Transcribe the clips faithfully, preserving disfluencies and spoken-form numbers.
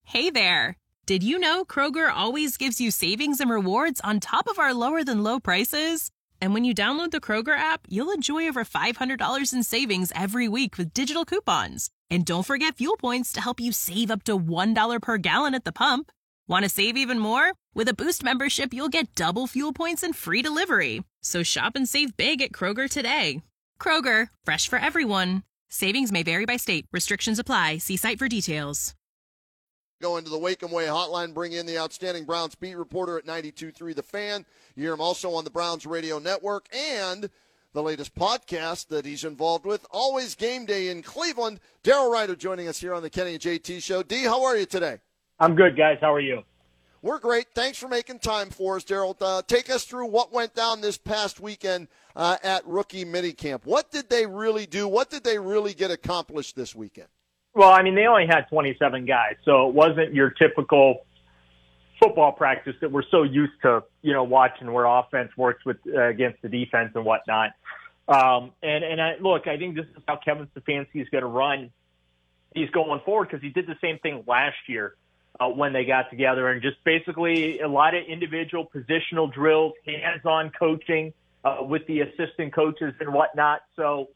Hey there! Did you know Kroger always gives you savings and rewards on top of our lower-than-low prices? And when you download the Kroger app, you'll enjoy over five hundred dollars in savings every week with digital coupons. And don't forget fuel points to help you save up to one dollar per gallon at the pump. Want to save even more? With a Boost membership, you'll get double fuel points and free delivery. So shop and save big at Kroger today. Kroger, fresh for everyone. Savings may vary by state. Restrictions apply. See site for details. Go into the Wake 'em Way hotline, bring in the outstanding Browns beat reporter at ninety-two point three The Fan. You hear him also on the Browns radio network and the latest podcast that he's involved with, Always Game Day in Cleveland. Daryl Ryder joining us here on the Kenny and J T Show. D, how are you today? I'm good, guys. How are you? We're great. Thanks for making time for us, Daryl. Uh, take us through what went down this past weekend uh, at rookie minicamp. What did they really do? What did they really get accomplished this weekend? Well, I mean, they only had twenty-seven guys, so it wasn't your typical football practice that we're so used to, you know, watching where offense works with uh, against the defense and whatnot. Um, and and I, look, I think this is how Kevin Stefanski is going to run. He's going forward because he did the same thing last year uh, when they got together, and just basically a lot of individual positional drills, hands-on coaching uh, with the assistant coaches and whatnot. So.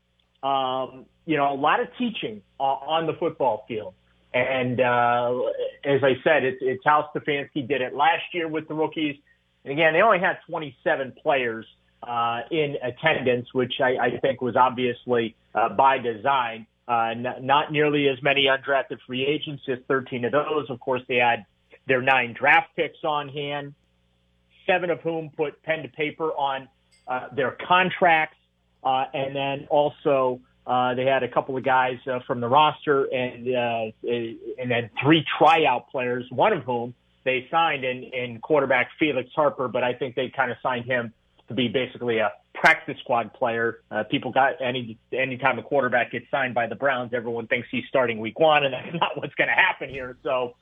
Um, you know, a lot of teaching on the football field. And uh, as I said, it's, it's how Stefanski did it last year with the rookies. And again, they only had twenty-seven players uh, in attendance, which I, I think was obviously uh, by design. Uh, n- not nearly as many undrafted free agents, just thirteen of those. Of course, they had their nine draft picks on hand, seven of whom put pen to paper on uh, their contracts. Uh, and then also uh, they had a couple of guys uh, from the roster and uh, and then three tryout players, one of whom they signed in, in quarterback Felix Harper, but I think they kind of signed him to be basically a practice squad player. Uh, people got any anytime a quarterback gets signed by the Browns, everyone thinks he's starting week one, and that's not what's going to happen here. So,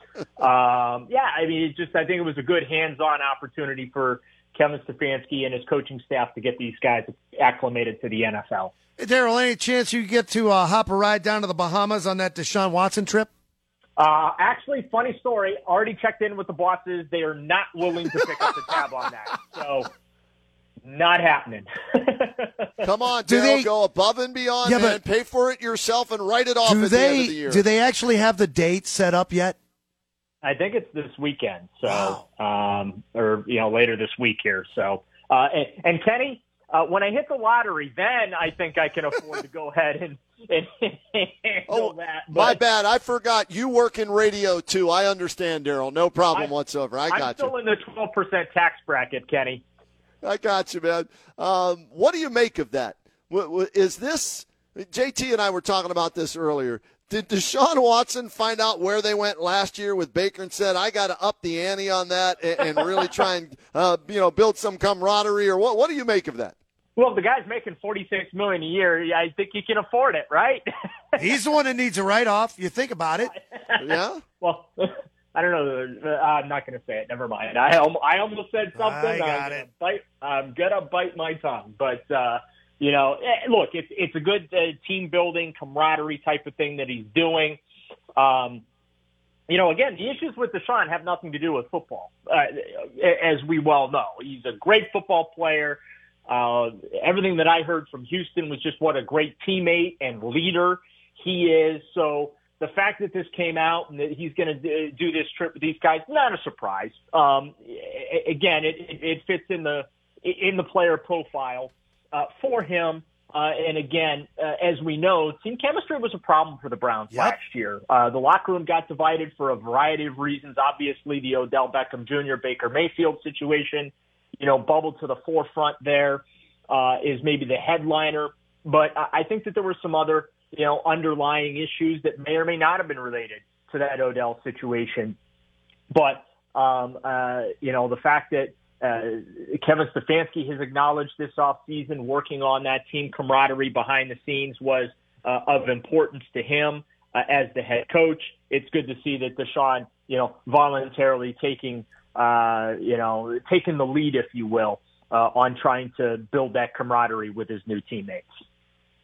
um, yeah, I mean, it just I think it was a good hands-on opportunity for Kevin Stefanski and his coaching staff to get these guys acclimated to the N F L. Hey, Daryl, any chance you get to uh, hop a ride down to the Bahamas on that Deshaun Watson trip? Uh, actually, funny story, already checked in with the bosses. They are not willing to pick up the tab on that. So, not happening. Come on, do Daryl, they go above and beyond, yeah, man. Pay for it yourself and write it off do at they, the end of the year. Do they actually have the date set up yet? I think it's this weekend, so wow. um, or you know later this week here. So, uh, and, and Kenny, uh, when I hit the lottery, then I think I can afford to go ahead and, and handle oh, that. But my bad, I forgot you work in radio too. I understand, Daryl. No problem I, whatsoever. I got I'm still you. in the twelve percent tax bracket, Kenny. I got you, man. Um, what do you make of that? Is this J T and I were talking about this earlier? Did Deshaun Watson find out where they went last year with Baker and said, I got to up the ante on that and, and really try and uh, you know build some camaraderie? Or what? What do you make of that? Well, the guy's making forty-six million dollars a year. I think he can afford it, right? He's the one that needs a write-off. You think about it. Yeah? Well, I don't know. I'm not going to say it. Never mind. I, I almost said something. I got I'm it. Gonna bite, I'm going to bite my tongue. But, uh, you know, look, it's it's a good uh, team building, camaraderie type of thing that he's doing. Um, you know, again, the issues with Deshaun have nothing to do with football, uh, as we well know. He's a great football player. Uh, everything that I heard from Houston was just what a great teammate and leader he is. So the fact that this came out and that he's going to do this trip with these guys, not a surprise. Um, again, it, it fits in the in the player profile uh, for him. Uh, and again, uh, as we know, team chemistry was a problem for the Browns Yep. last year. Uh, the locker room got divided for a variety of reasons. Obviously, the Odell Beckham Junior, Baker Mayfield situation, you know, bubbled to the forefront there uh, is maybe the headliner. But I think that there were some other, you know, underlying issues that may or may not have been related to that Odell situation. But, um, uh, you know, the fact that uh, Kevin Stefanski has acknowledged this offseason working on that team camaraderie behind the scenes was uh, of importance to him uh, as the head coach. It's good to see that Deshaun, you know, voluntarily taking, uh, you know, taking the lead, if you will, uh, on trying to build that camaraderie with his new teammates.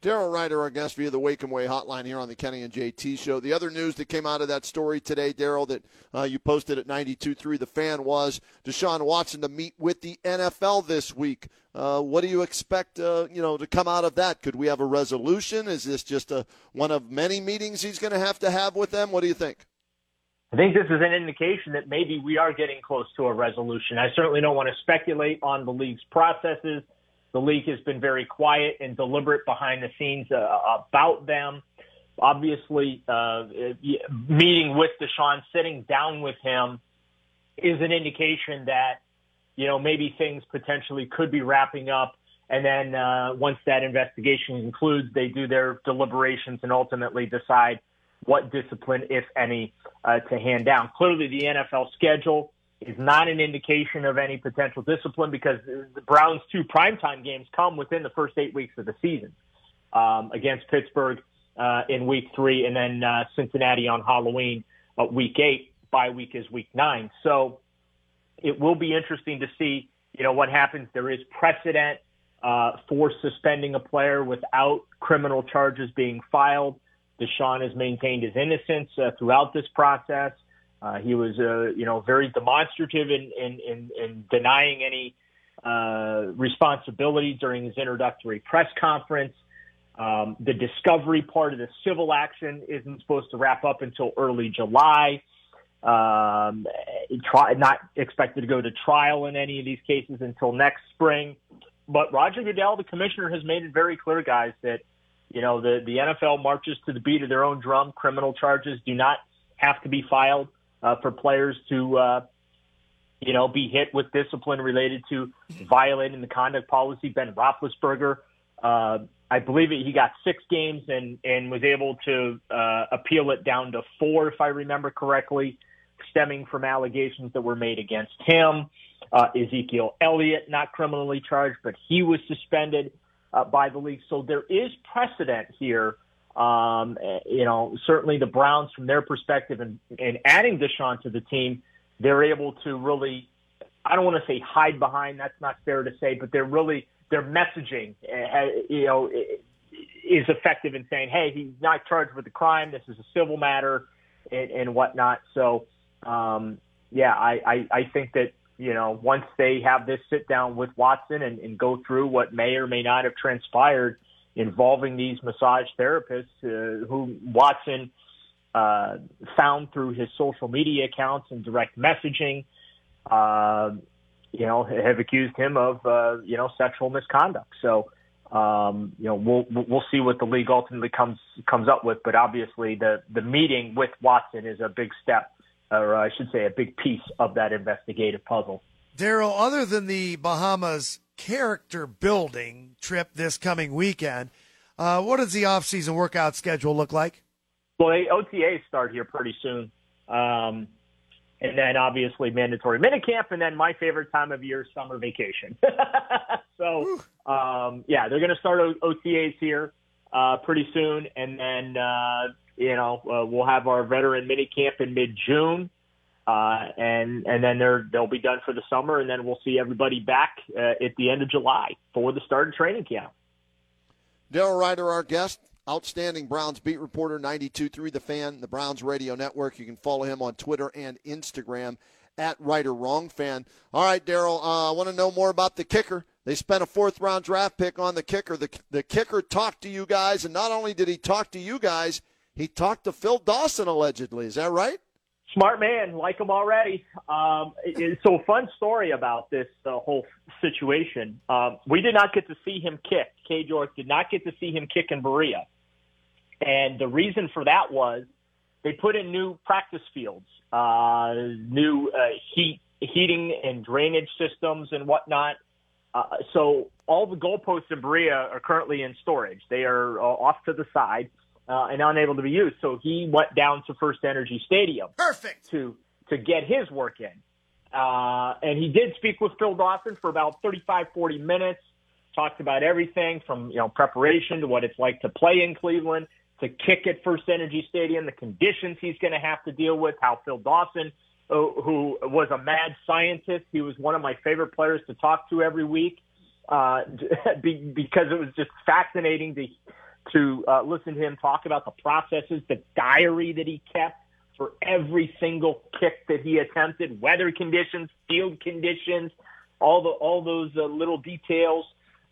Daryl Ryder, our guest via the Wake and Way hotline here on the Kenny and J T Show. The other news that came out of that story today, Daryl, that uh, you posted at ninety-two point three The Fan was Deshaun Watson to meet with the N F L this week. Uh, what do you expect, uh, you know, to come out of that? Could we have a resolution? Is this just a, one of many meetings he's going to have to have with them? What do you think? I think this is an indication that maybe we are getting close to a resolution. I certainly don't want to speculate on the league's processes. The league has been very quiet and deliberate behind the scenes uh, about them. Obviously, uh, meeting with Deshaun, sitting down with him is an indication that, you know, maybe things potentially could be wrapping up. And then uh, once that investigation concludes, they do their deliberations and ultimately decide what discipline, if any, uh, to hand down. Clearly, the N F L schedule is not an indication of any potential discipline because the Browns' two primetime games come within the first eight weeks of the season um, against Pittsburgh uh, in week three and then uh, Cincinnati on Halloween uh, week eight. Bye week is week nine. So it will be interesting to see, you know, what happens. There is precedent uh, for suspending a player without criminal charges being filed. Deshaun has maintained his innocence uh, throughout this process. Uh, he was, uh, you know, very demonstrative in, in, in, in denying any uh, responsibility during his introductory press conference. Um, the discovery part of the civil action isn't supposed to wrap up until early July. Um, try, not expected to go to trial in any of these cases until next spring. But Roger Goodell, the commissioner, has made it very clear, guys, that, you know, the, the N F L marches to the beat of their own drum. Criminal charges do not have to be filed uh, for players to, uh, you know, be hit with discipline related to violating the conduct policy. Ben Roethlisberger, uh, I believe he got six games and, and was able to uh, appeal it down to four, if I remember correctly, stemming from allegations that were made against him. Uh, Ezekiel Elliott, not criminally charged, but he was suspended uh, by the league. So there is precedent here. Um, you know, certainly the Browns, from their perspective, and, and adding Deshaun to the team, they're able to really, I don't want to say hide behind, that's not fair to say, but they're really, their messaging, uh, you know, is effective in saying, hey, he's not charged with a crime, this is a civil matter, and, and whatnot. So, um, yeah, I, I, I think that, you know, once they have this sit down with Watson and, and go through what may or may not have transpired involving these massage therapists uh, who Watson uh, found through his social media accounts and direct messaging, uh, you know, have accused him of, uh, you know, sexual misconduct. So, um, you know, we'll we'll see what the league ultimately comes comes up with. But obviously, the the meeting with Watson is a big step, or I should say, a big piece of that investigative puzzle. Daryl, other than the Bahamas character building trip this coming weekend, uh, what does the off-season workout schedule look like? Well, the O T As start here pretty soon. Um, and then obviously mandatory minicamp, and then my favorite time of year, summer vacation. so, um, yeah, they're going to start o- OTAs here uh, pretty soon. And then, uh, you know, uh, we'll have our veteran minicamp in mid-June. Uh, and, and then they're, they'll be done for the summer, and then we'll see everybody back uh, at the end of July for the start of training camp. Daryl Ryder, our guest, outstanding Browns beat reporter, ninety-two point three The Fan, the Browns Radio Network. You can follow him on Twitter and Instagram at Ryder Wrong Fan. All right, Daryl, uh, I want to know more about the kicker. They spent a fourth-round draft pick on the kicker. The, the kicker talked to you guys, and not only did he talk to you guys, he talked to Phil Dawson, allegedly. Is that right? Smart man, like him already. Um, it, so fun story about this uh, whole situation. Um, we did not get to see him kick. Cage York did not get to see him kick in Berea. And the reason for that was they put in new practice fields, uh, new uh, heat, heating and drainage systems and whatnot. Uh, so all the goalposts in Berea are currently in storage. They are uh, off to the side. Uh, and unable to be used. So he went down to First Energy Stadium. Perfect. To to get his work in. Uh, and he did speak with Phil Dawson for about thirty-five, forty minutes, talked about everything from, you know, preparation to what it's like to play in Cleveland, to kick at First Energy Stadium, the conditions he's going to have to deal with, how Phil Dawson, uh, who was a mad scientist, he was one of my favorite players to talk to every week uh, because it was just fascinating to to uh, listen to him talk about the processes, the diary that he kept for every single kick that he attempted, weather conditions, field conditions, all the all those uh, little details.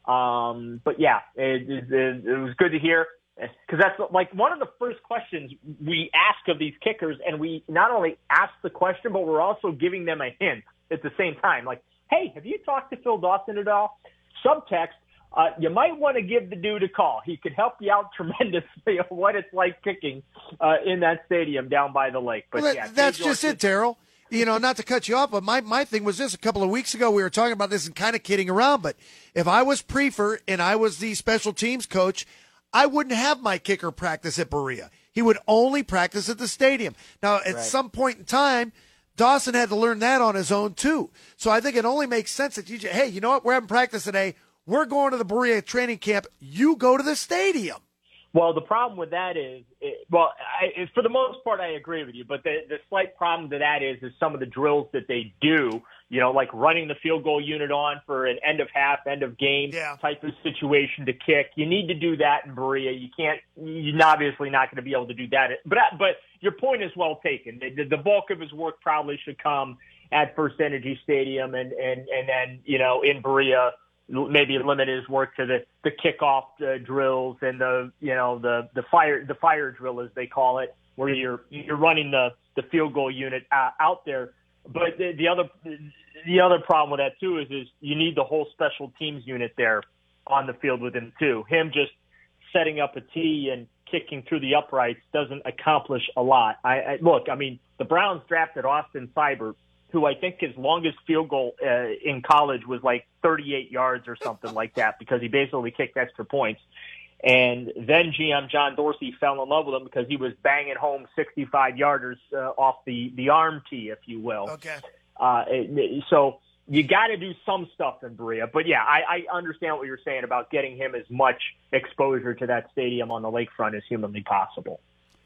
Um, but yeah, it, it, it was good to hear, because that's like one of the first questions we ask of these kickers, and we not only ask the question, but we're also giving them a hint at the same time. Like, hey, have you talked to Phil Dawson at all? Subtext, uh, you might want to give the dude a call. He could help you out tremendously on what it's like kicking uh, in that stadium down by the lake. But well, yeah, that's just it, Daryl. You know, not to cut you off, but my, my thing was this. A couple of weeks ago, we were talking about this and kind of kidding around. But if I was Prefer and I was the special teams coach, I wouldn't have my kicker practice at Berea. He would only practice at the stadium. Now, at right. some point in time, Dawson had to learn that on his own, too. So I think it only makes sense that you just, hey, you know what? We're having practice today. We're going to the Berea training camp. You go to the stadium. Well, the problem with that is, it, well, I, for the most part, I agree with you. But the, the slight problem to that is, is some of the drills that they do, you know, like running the field goal unit on for an end of half, end of game yeah. type of situation to kick. You need to do that in Berea. You can't, you're obviously not going to be able to do that. But, but your point is well taken. The, the bulk of his work probably should come at First Energy Stadium and, and, and then, you know, in Berea, maybe limit his work to the, the kickoff uh, drills and the, you know, the, the fire, the fire drill, as they call it, where you're, you're running the, the field goal unit uh, out there. But the, the other, the other problem with that too is, is you need the whole special teams unit there on the field with him too. Him just setting up a tee and kicking through the uprights doesn't accomplish a lot. I, I look, I mean, the Browns drafted Austin Seibert, who I think his longest field goal uh, in college was like thirty-eight yards or something like that, because he basically kicked extra points. And then G M John Dorsey fell in love with him because he was banging home sixty-five yarders uh, off the, the arm tee, if you will. Okay. Uh, so you got to do some stuff in Berea. But, yeah, I, I understand what you're saying about getting him as much exposure to that stadium on the lakefront as humanly possible.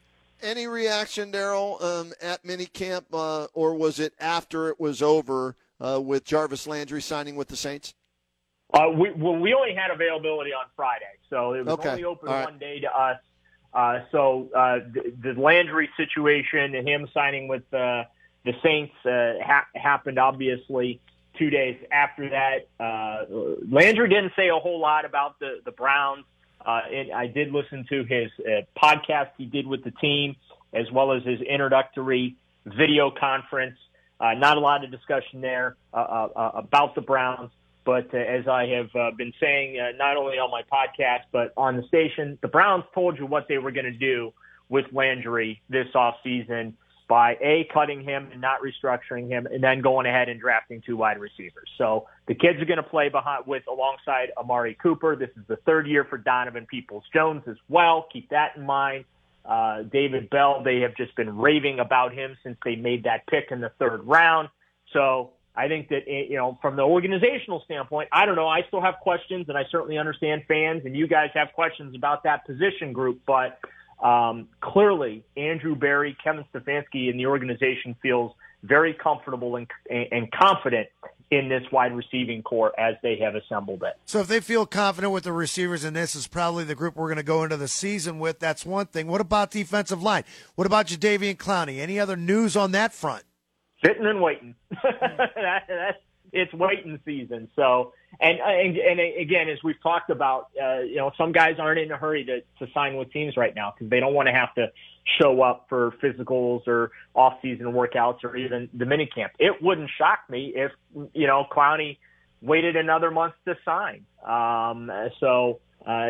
Any reaction, Daryl, um, at minicamp, uh, or was it after it was over uh, with Jarvis Landry signing with the Saints? Uh, we well, we only had availability on Friday, so it was okay. only open All one right. day to us. Uh, so uh, the, the Landry situation and him signing with uh, the Saints uh, ha- happened, obviously, two days after that. Uh, Landry didn't say a whole lot about the, the Browns. Uh, and I did listen to his uh, podcast he did with the team, as well as his introductory video conference. Uh, not a lot of discussion there uh, uh, about the Browns. But uh, as I have uh, been saying, uh, not only on my podcast, but on the station, the Browns told you what they were going to do with Landry this offseason by, A, cutting him and not restructuring him, and then going ahead and drafting two wide receivers. So the kids are going to play behind with alongside Amari Cooper. This is the third year for Donovan Peoples-Jones as well. Keep that in mind. Uh, David Bell, they have just been raving about him since they made that pick in the third round. So I think that, you know, from the organizational standpoint, I don't know. I still have questions, and I certainly understand fans, and you guys have questions about that position group. But um, clearly, Andrew Berry, Kevin Stefanski, and the organization feels very comfortable and, and confident in this wide receiving core as they have assembled it. So if they feel confident with the receivers, and this is probably the group we're going to go into the season with, that's one thing. What about defensive line? What about Jadeveon Clowney? Any other news on that front? Sitting and waiting. that, that's it's waiting season. So, and, and and again, as we've talked about, uh, you know, some guys aren't in a hurry to, to sign with teams right now because they don't want to have to show up for physicals or off-season workouts or even the minicamp. It wouldn't shock me if, you know, Clowney waited another month to sign. Um, so uh,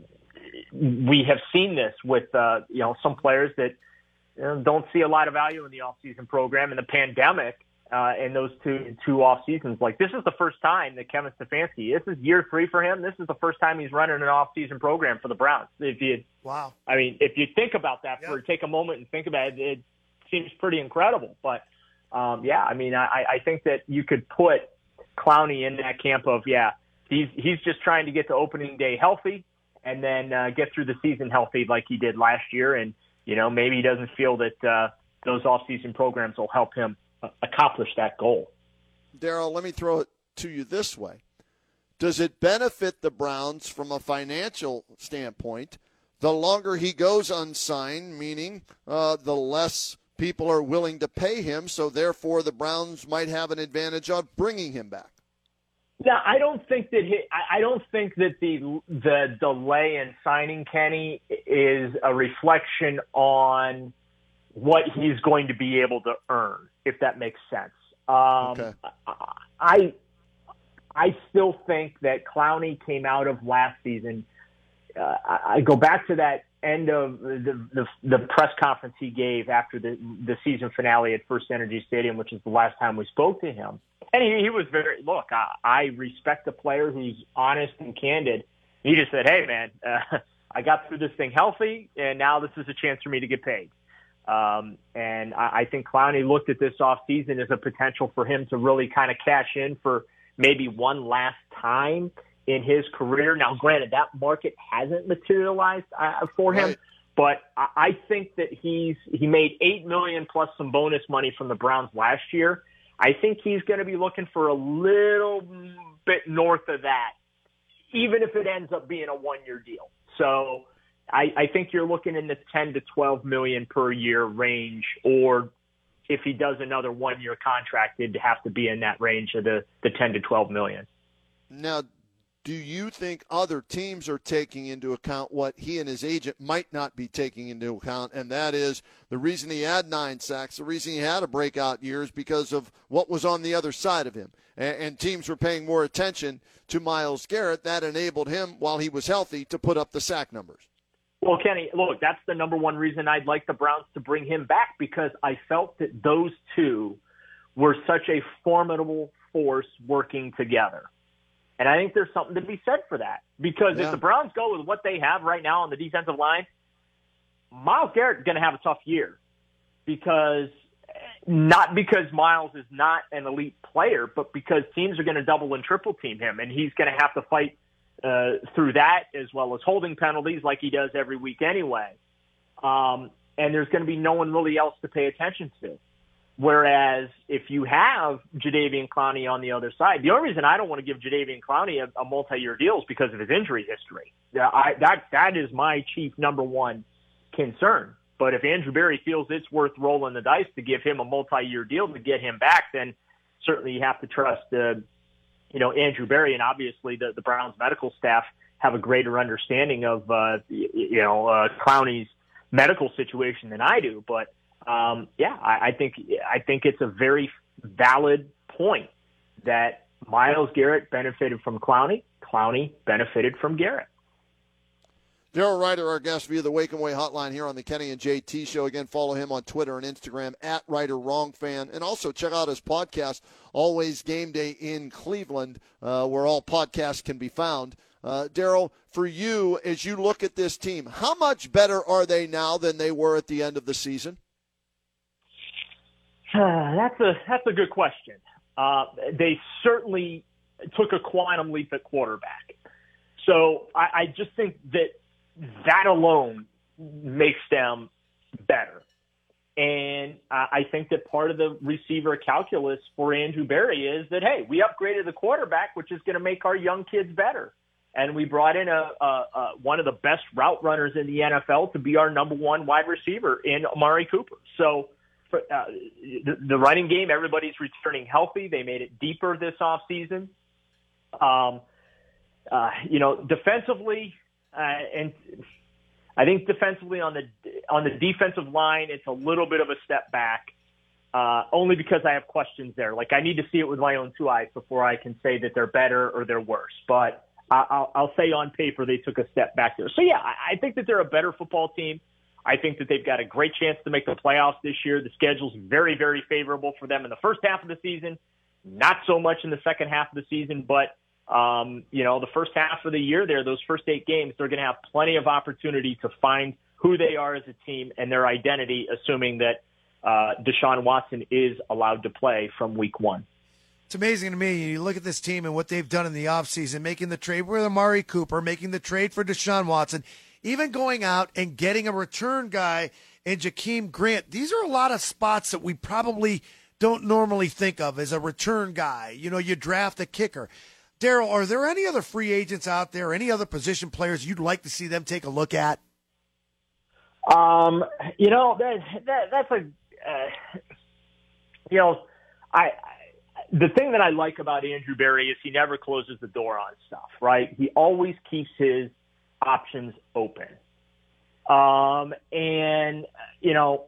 we have seen this with, uh, you know, some players that you know, don't see a lot of value in the off-season program, and the pandemic uh, and those two two off seasons. Like, this is the first time that Kevin Stefanski, this is year three for him. This is the first time he's running an off-season program for the Browns. If you, wow. I mean, if you think about that, yep. for take a moment and think about it, it seems pretty incredible. But um, yeah, I mean, I, I think that you could put Clowney in that camp of, yeah, he's he's just trying to get to opening day healthy and then uh, get through the season healthy like he did last year. And you know, maybe he doesn't feel that uh, those off-season programs will help him uh, accomplish that goal. Daryl, let me throw it to you this way. Does it benefit the Browns from a financial standpoint the longer he goes unsigned, meaning uh, the less people are willing to pay him, so therefore the Browns might have an advantage of bringing him back. Yeah, I don't think that he, I don't think that the the delay in signing Kenny is a reflection on what he's going to be able to earn, if that makes sense. Um, okay. I I still think that Clowney came out of last season. Uh, I, I go back to that end of the, the the press conference he gave after the the season finale at First Energy Stadium, which is the last time we spoke to him. And he, he was very, look, I, I respect a player who's honest and candid. He just said, hey, man, uh, I got through this thing healthy, and now this is a chance for me to get paid. Um, and I, I think Clowney looked at this offseason as a potential for him to really kind of cash in for maybe one last time in his career. Now, granted, that market hasn't materialized uh, for him, right. But I, I think that he's he made eight million dollars plus some bonus money from the Browns last year. I think he's going to be looking for a little bit north of that, even if it ends up being a one-year deal. So I, I think you're looking in the ten to twelve million per year range, or if he does another one-year contract, it'd have to be in that range of the, the ten to twelve million. Now, do you think other teams are taking into account what he and his agent might not be taking into account, and that is the reason he had nine sacks, the reason he had a breakout year is because of what was on the other side of him, and, and teams were paying more attention to Myles Garrett. That enabled him, while he was healthy, to put up the sack numbers. Well, Kenny, look, that's the number one reason I'd like the Browns to bring him back, because I felt that those two were such a formidable force working together. And I think there's something to be said for that, because yeah. if the Browns go with what they have right now on the defensive line, Myles Garrett's going to have a tough year, because not because Myles is not an elite player, but because teams are going to double and triple team him, and he's going to have to fight uh, through that, as well as holding penalties like he does every week anyway. Um, and there's going to be no one really else to pay attention to. Whereas if you have Jadeveon Clowney on the other side, the only reason I don't want to give Jadeveon Clowney a, a multi-year deal is because of his injury history. I, that that is my chief number one concern. But if Andrew Berry feels it's worth rolling the dice to give him a multi-year deal to get him back, then certainly you have to trust, uh, you know, Andrew Berry, and obviously the, the Browns medical staff have a greater understanding of, uh, you know, uh, Clowney's medical situation than I do. But Um, yeah, I, I think I think it's a very valid point that Myles Garrett benefited from Clowney. Clowney benefited from Garrett. Daryl Ryder, our guest via the Wake and Way hotline here on the Kenny and J T Show. Again, follow him on Twitter and Instagram at Ryder Wrong Fan, and also check out his podcast, Always Game Day in Cleveland, uh, where all podcasts can be found. Uh, Daryl, for you, as you look at this team, how much better are they now than they were at the end of the season? That's a that's a good question. Uh, they certainly took a quantum leap at quarterback. So I, I just think that that alone makes them better. And uh, I think that part of the receiver calculus for Andrew Berry is that, hey, we upgraded the quarterback, which is going to make our young kids better. And we brought in a, a, a one of the best route runners in the N F L to be our number one wide receiver in Amari Cooper. So For, uh, the, the running game, everybody's returning healthy. They made it deeper this offseason. Um, uh, you know, defensively, uh, and I think defensively on the on the defensive line, it's a little bit of a step back, uh, only because I have questions there. Like, I need to see it with my own two eyes before I can say that they're better or they're worse. But I, I'll, I'll say on paper they took a step back there. So, yeah, I, I think that they're a better football team. I think that they've got a great chance to make the playoffs this year. The schedule's very, very favorable for them in the first half of the season, not so much in the second half of the season. But, um, you know, the first half of the year there, those first eight games, they're going to have plenty of opportunity to find who they are as a team and their identity, assuming that uh, Deshaun Watson is allowed to play from week one. It's amazing to me. You look at this team and what they've done in the offseason, making the trade with Amari Cooper, making the trade for Deshaun Watson, even going out and getting a return guy in Jakeem Grant. These are a lot of spots that we probably don't normally think of as a return guy. You know, you draft a kicker. Daryl, are there any other free agents out there, any other position players you'd like to see them take a look at? Um, you know, that, that that's a, uh, you know, I, I the thing that I like about Andrew Berry is he never closes the door on stuff, right? He always keeps his options open. Um, and, you know,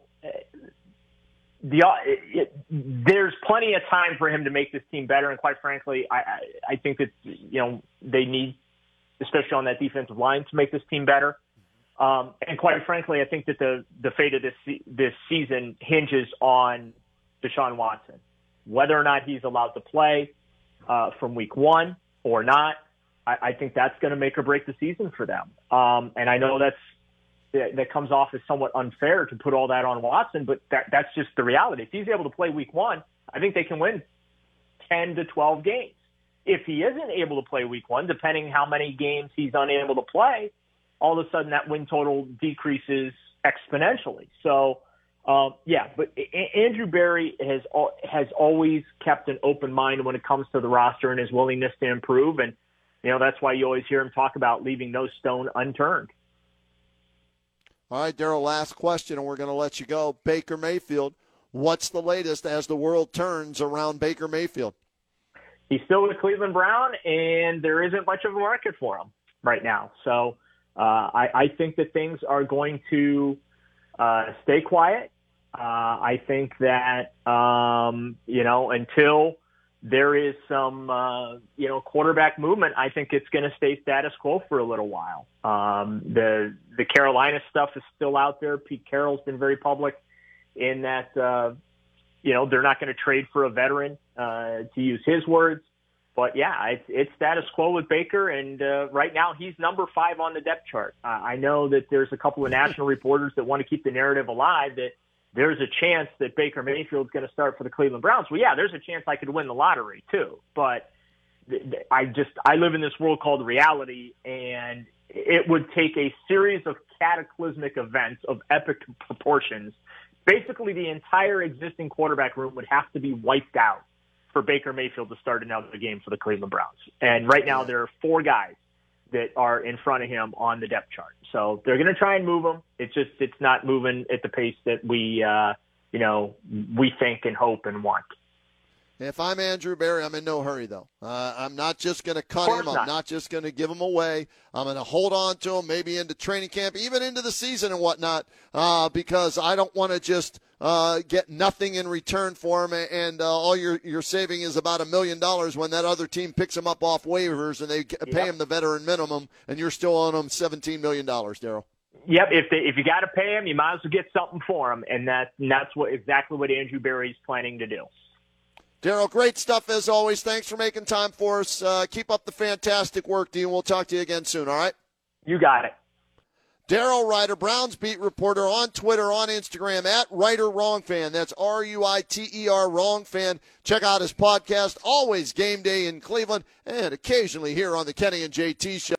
the it, there's plenty of time for him to make this team better. And quite frankly, I, I, I think that, you know, they need, especially on that defensive line, to make this team better. Um, and quite frankly, I think that the, the fate of this this season hinges on Deshaun Watson. Whether or not he's allowed to play uh, from week one or not, I, I think that's going to make or break the season for them. Um, and I know that's that, that comes off as somewhat unfair to put all that on Watson, but that, that's just the reality. If he's able to play week one, I think they can win ten to twelve games. If he isn't able to play week one, depending how many games he's unable to play, all of a sudden that win total decreases exponentially. So, Um, yeah, but a- Andrew Berry has has always kept an open mind when it comes to the roster and his willingness to improve. And, you know, that's why you always hear him talk about leaving no stone unturned. All right, Daryl, last question, and we're going to let you go. Baker Mayfield, what's the latest as the world turns around Baker Mayfield? He's still with Cleveland Brown, and there isn't much of a market for him right now. So uh, I, I think that things are going to uh, stay quiet. Uh, I think that, um, you know, until there is some, uh, you know, quarterback movement, I think it's going to stay status quo for a little while. Um, the the Carolina stuff is still out there. Pete Carroll's been very public in that, uh, you know, they're not going to trade for a veteran, uh, to use his words. But, yeah, it's, it's status quo with Baker, and uh, right now he's number five on the depth chart. Uh, I know that there's a couple of national reporters that want to keep the narrative alive that there's a chance that Baker Mayfield's going to start for the Cleveland Browns. Well, yeah, there's a chance I could win the lottery too. But I just I live in this world called reality, and it would take a series of cataclysmic events of epic proportions. Basically, the entire existing quarterback room would have to be wiped out for Baker Mayfield to start another game for the Cleveland Browns. And right now there are four guys that are in front of him on the depth chart. So they're going to try and move him. It's just, it's not moving at the pace that we, uh, you know, we think and hope and want. If I'm Andrew Berry, I'm in no hurry, though. Uh, I'm not just going to cut him. I'm not. not just going to give him away. I'm going to hold on to him, maybe into training camp, even into the season and whatnot, uh, because I don't want to just uh, get nothing in return for him, and uh, all you're, you're saving is about a million dollars when that other team picks him up off waivers and they pay yep. him the veteran minimum, and you're still on him seventeen million dollars, Daryl. Yep, if they, if you got to pay him, you might as well get something for him, and, that, and that's what exactly what Andrew Berry's planning to do. Daryl, great stuff as always. Thanks for making time for us. Uh, keep up the fantastic work, Dean. We'll talk to you again soon, all right? You got it. Daryl Ruiter, Browns beat reporter on Twitter, on Instagram, at Ruiter Wrong Fan. That's R U I T E R Wrong Fan. Check out his podcast, Always Game Day in Cleveland, and occasionally here on the Kenny and J T Show.